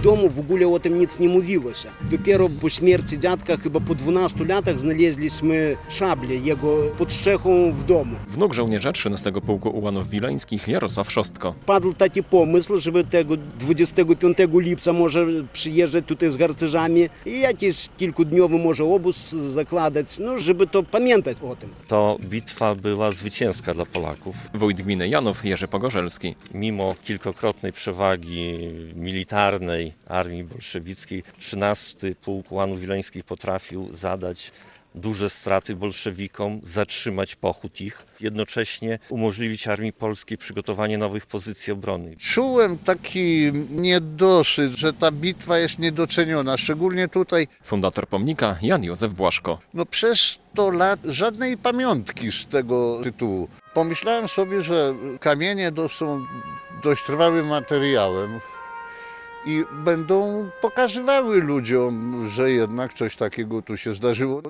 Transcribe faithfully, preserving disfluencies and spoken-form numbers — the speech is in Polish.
domu w ogóle o tym nic nie mówiło się. Dopiero po śmierci dziadka, chyba po dwunastu latach, znaleźliśmy szablę jego pod strzechą w domu. Wnuk żołnierza trzynastego Pułku Ułanów Wileńskich Jarosław Szostko. Padł taki pomysł, żeby tego dwudziestego piątego lipca może przyjeżdżać tutaj z harcerzami i jakiś kilkudniowy może obóz zakładać, no żeby to pamiętać o tym. To bitwa była zwycięska dla Polaków. Wójt gminy Janów Jerzy Pogorzelski. Mimo kilkokrotnej przewagi militarnej armii bolszewickiej, trzynasty Pułk Ułanów Wileńskich potrafił zadać duże straty bolszewikom, zatrzymać pochód ich, jednocześnie umożliwić armii polskiej przygotowanie nowych pozycji obronnych. Czułem taki niedosyt, że ta bitwa jest niedoceniona, szczególnie tutaj. Fundator pomnika Jan Józef Błaszko. No przez sto lat żadnej pamiątki z tego tytułu. Pomyślałem sobie, że kamienie to są dość trwałym materiałem i będą pokazywały ludziom, że jednak coś takiego tu się zdarzyło.